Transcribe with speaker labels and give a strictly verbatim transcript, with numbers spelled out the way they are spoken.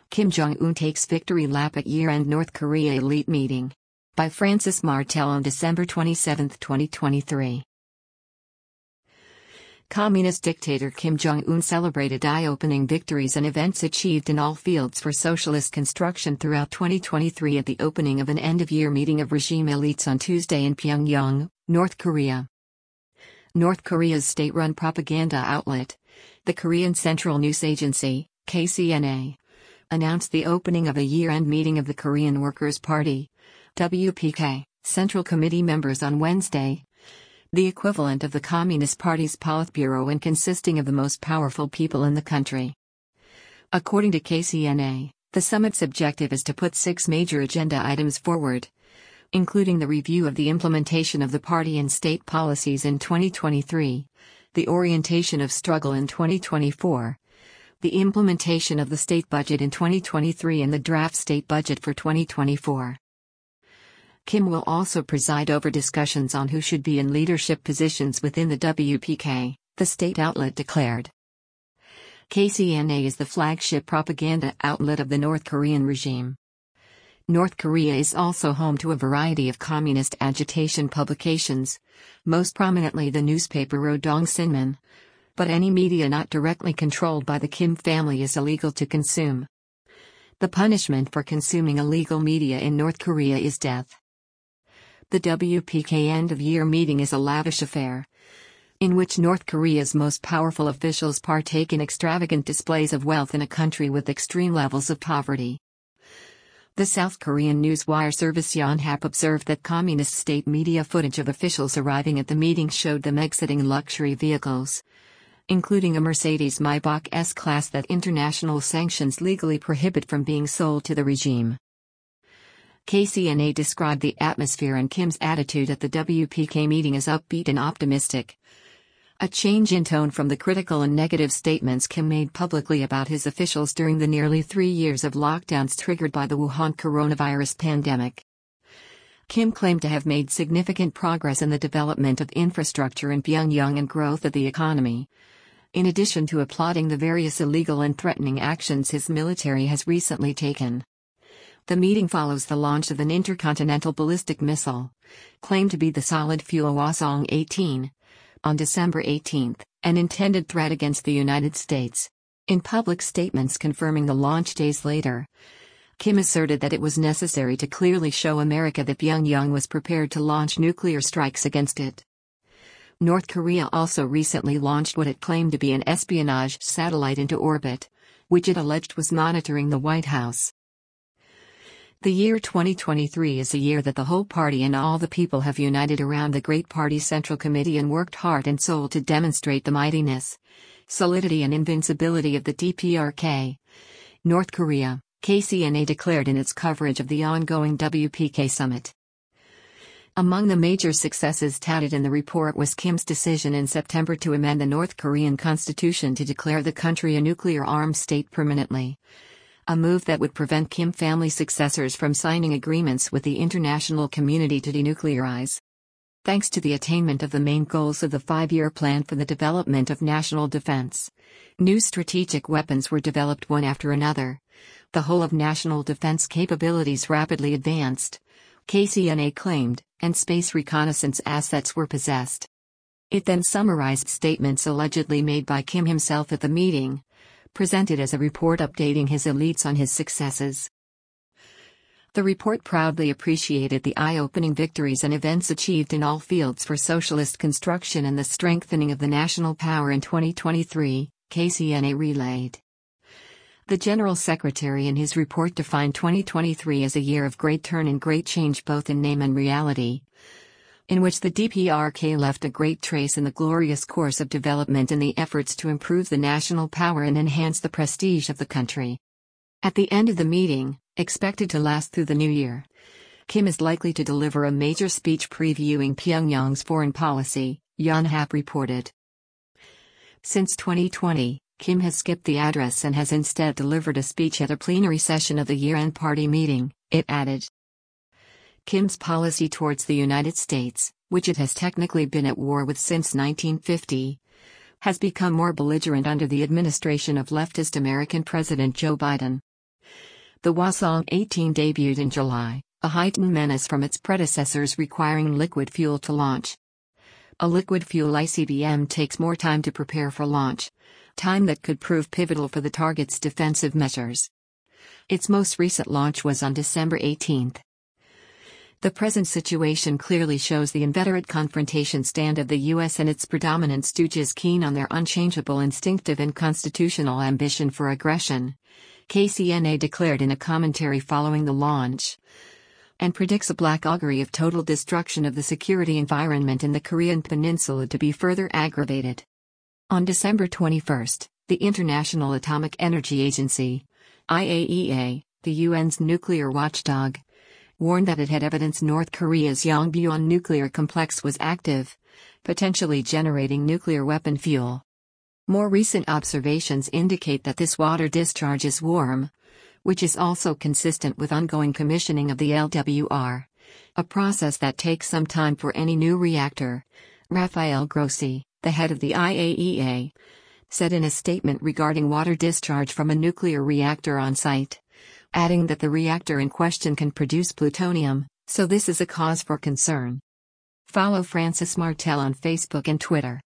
Speaker 1: Kim Jong-un takes victory lap at year-end North Korea elite meeting. By Francis Martel on December twenty-seventh, twenty twenty-three. Communist dictator Kim Jong-un celebrated eye-opening victories and events achieved in all fields for socialist construction throughout twenty twenty-three at the opening of an end-of-year meeting of regime elites on Tuesday in Pyongyang, North Korea. North Korea's state-run propaganda outlet, the Korean Central News Agency, K C N A, announced the opening of a year-end meeting of the Korean Workers' Party, W P K, Central Committee members on Wednesday, the equivalent of the Communist Party's Politburo and consisting of the most powerful people in the country. According to K C N A, the summit's objective is to put six major agenda items forward, including the review of the implementation of the party and state policies in twenty twenty-three, the orientation of struggle in twenty twenty-four, the implementation of the state budget in twenty twenty-three and the draft state budget for twenty twenty-four. Kim will also preside over discussions on who should be in leadership positions within the W P K, the state outlet declared. K C N A is the flagship propaganda outlet of the North Korean regime. North Korea is also home to a variety of communist agitation publications, most prominently the newspaper Rodong Sinmun. But any media not directly controlled by the Kim family is illegal to consume. The punishment for consuming illegal media in North Korea is death. The W P K end-of-year meeting is a lavish affair, in which North Korea's most powerful officials partake in extravagant displays of wealth in a country with extreme levels of poverty. The South Korean news wire service Yonhap observed that communist state media footage of officials arriving at the meeting showed them exiting luxury vehicles, including a Mercedes Maybach S-Class that international sanctions legally prohibit from being sold to the regime. K C N A described the atmosphere and Kim's attitude at the W P K meeting as upbeat and optimistic, a change in tone from the critical and negative statements Kim made publicly about his officials during the nearly three years of lockdowns triggered by the Wuhan coronavirus pandemic. Kim claimed to have made significant progress in the development of infrastructure in Pyongyang and growth of the economy, in addition to applauding the various illegal and threatening actions his military has recently taken. The meeting follows the launch of an intercontinental ballistic missile, claimed to be the solid-fuel Hwasong eighteen, on December eighteenth, an intended threat against the United States. In public statements confirming the launch days later, Kim asserted that it was necessary to clearly show America that Pyongyang was prepared to launch nuclear strikes against it. North Korea also recently launched what it claimed to be an espionage satellite into orbit, which it alleged was monitoring the White House. The year twenty twenty-three is a year that the whole party and all the people have united around the Great Party Central Committee and worked heart and soul to demonstrate the mightiness, solidity and invincibility of the D P R K. North Korea, K C N A declared in its coverage of the ongoing W P K summit. Among the major successes touted in the report was Kim's decision in September to amend the North Korean constitution to declare the country a nuclear-armed state permanently, a move that would prevent Kim family successors from signing agreements with the international community to denuclearize. Thanks to the attainment of the main goals of the five-year plan for the development of national defense, new strategic weapons were developed one after another. The whole of national defense capabilities rapidly advanced, K C N A claimed, and space reconnaissance assets were possessed. It then summarized statements allegedly made by Kim himself at the meeting, presented as a report updating his elites on his successes. The report proudly appreciated the eye-opening victories and events achieved in all fields for socialist construction and the strengthening of the national power in twenty twenty-three, K C N A relayed. The General Secretary in his report defined twenty twenty-three as a year of great turn and great change both in name and reality, in which the D P R K left a great trace in the glorious course of development in the efforts to improve the national power and enhance the prestige of the country. At the end of the meeting, expected to last through the new year, Kim is likely to deliver a major speech previewing Pyongyang's foreign policy, Yonhap reported. Since twenty twenty, Kim has skipped the address and has instead delivered a speech at a plenary session of the year-end party meeting, it added. Kim's policy towards the United States, which it has technically been at war with since nineteen fifty, has become more belligerent under the administration of leftist American President Joe Biden. The Hwasong eighteen debuted in July, a heightened menace from its predecessors requiring liquid fuel to launch. A liquid fuel I C B M takes more time to prepare for launch, time that could prove pivotal for the target's defensive measures. Its most recent launch was on December eighteenth. The present situation clearly shows the inveterate confrontation stand of the U S and its predominant stooges keen on their unchangeable instinctive and constitutional ambition for aggression, K C N A declared in a commentary following the launch, and predicts a black augury of total destruction of the security environment in the Korean peninsula to be further aggravated. On December twenty-first, the International Atomic Energy Agency, I A E A, the U N's nuclear watchdog, warned that it had evidence North Korea's Yongbyon nuclear complex was active, potentially generating nuclear weapon fuel. More recent observations indicate that this water discharge is warm, which is also consistent with ongoing commissioning of the L W R, a process that takes some time for any new reactor, Rafael Grossi, the head of the I A E A, said in a statement regarding water discharge from a nuclear reactor on site, adding that the reactor in question can produce plutonium, so this is a cause for concern. Follow Francis Martel on Facebook and Twitter.